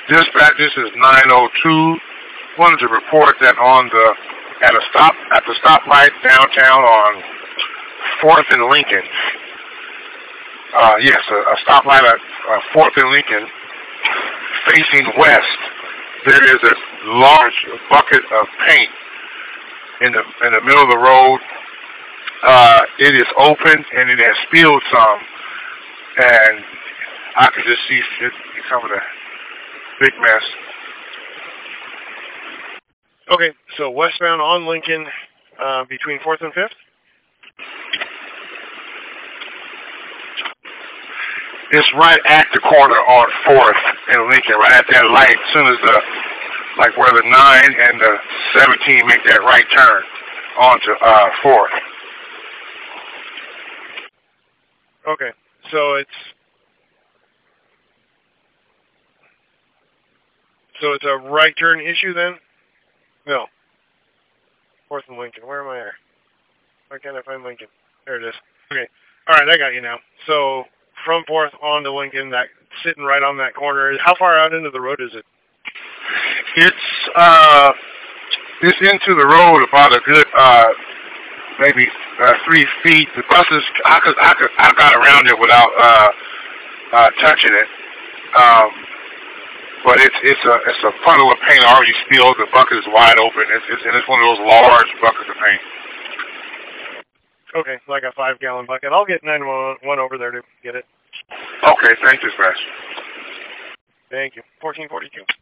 Dispatch, this is 902. Wanted to report that at the stoplight downtown on 4th and Lincoln. Yes, a stoplight at 4th and Lincoln facing west. There is a large bucket of paint in the middle of the road. It is open and it has spilled some, and I could just see it becoming a big mess. Okay, so westbound on Lincoln, between 4th and 5th? It's right at the corner on 4th and Lincoln, right at that light, as soon as where the 9 and the 17 make that right turn onto 4th. Okay, so it's a right turn issue then? No. 4th and Lincoln. Where am I here? Why can't I find Lincoln? There it is. Okay. All right, I got you now. So from 4th on to Lincoln, that sitting right on that corner. How far out into the road is it? It's into the road about a good maybe 3 feet. The buses, I got around it without touching it. But it's a puddle of paint already spilled. The bucket is wide open. It's one of those large buckets of paint. Okay, like a 5-gallon bucket. I'll get 911 over there to get it. Okay, thank you, Dispatch. Thank you. 1442.